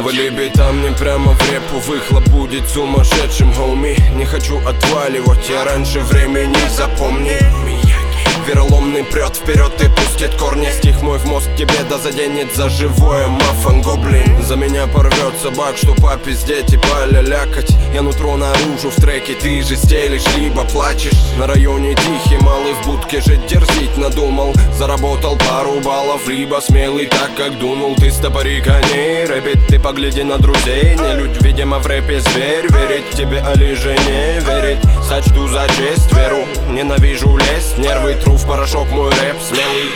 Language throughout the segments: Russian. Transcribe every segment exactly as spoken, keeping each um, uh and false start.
Навали бита мне прямо в репу, выхлоп будет сумасшедшим, хоуми. Не хочу отваливать, я раньше времени, запомни. Вероломный прет вперед и пустит корни. Стих мой в мозг тебе да заденет за живое, мафан гоблин. За меня порвет собак, что попиздеть и полялякать. Я нутро наружу в треке, ты же стелишь, либо плачешь. На районе тихий, малый в будке жить дерзить надумал. Заработал пару баллов, либо смелый так, как дунул. Ты стопори коней, рэпит, ты погляди на друзей. Не людь, видимо, в рэпе зверь. Верить тебе, али же не верить. Сочту за честь веру, ненавижу лезть. Нервы тру в порошок, мой рэп смелый.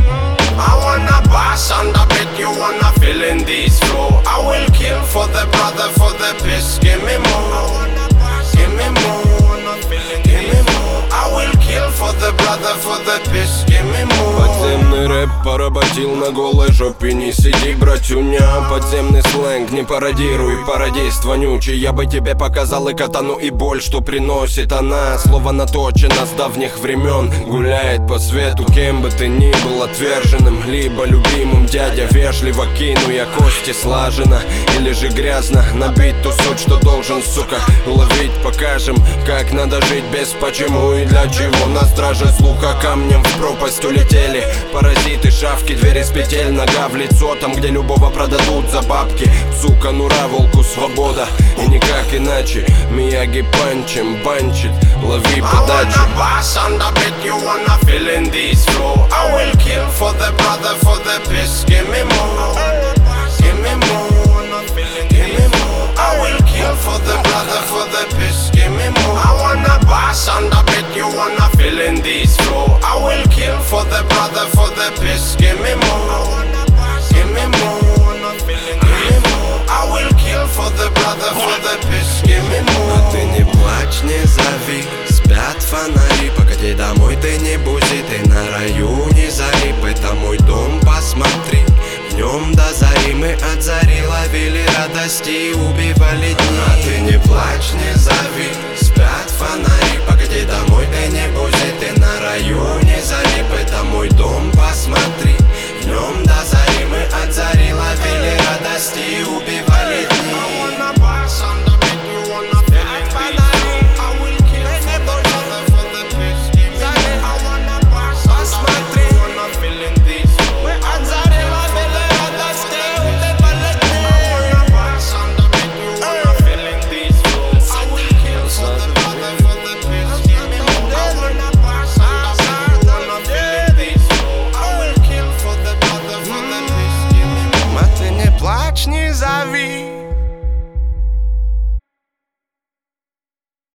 I wanna bass on the beat, you wanna feel in this flow. I will kill for the brother, for the peace. Give me more, give me more, give me more. I will kill for the brother, for the peace. Give me more. Подземный рэп поработил на голой жопе. Не сиди, братюня, подземный сленг не пародируй, пародист вонючий. Я бы тебе показал и катану, и боль, что приносит она. Слово наточено с давних времен, гуляет по свету. Кем бы ты ни был, отверженным, либо любимым. Дядя вежливо кину я кости слаженно, или же грязно набить ту суть, что должен, сука, ловить. Покажем, как надо жить без почему и для чего. На страже слуха камнем в пропасть улетели паразиты, шавки, двери с петель. Нога в лицо, там, где любого продадут за бабки. Сука, нура, волку свобода, и никак иначе. Мияги панчем банчит, лови подачу. I wanna bass on the beat, you wanna feel in this flow. I will kill for the brother, for the peace. Give me more, give me more, give me more. I will kill for the brother, for the peace. Give me more. I wanna bass on the beat, you wanna feel in this flow. I will kill for the brother, for the peace. Give me more, give me more, give me more. I will kill for the brother, for the peace. Give me more. А ты не плачь, не зови, спят фонари. Покати домой, ты не бузи, ты на районе зари. Это мой дом, посмотри, в нем до зари мы от зари ловили радости и убивали дни. А ты не плачь, не зови, спят фонари. Покати домой, ты не бузи, ты на районе зари. Это мой дом, посмотри, в нем до зари мы от зари ловили радости и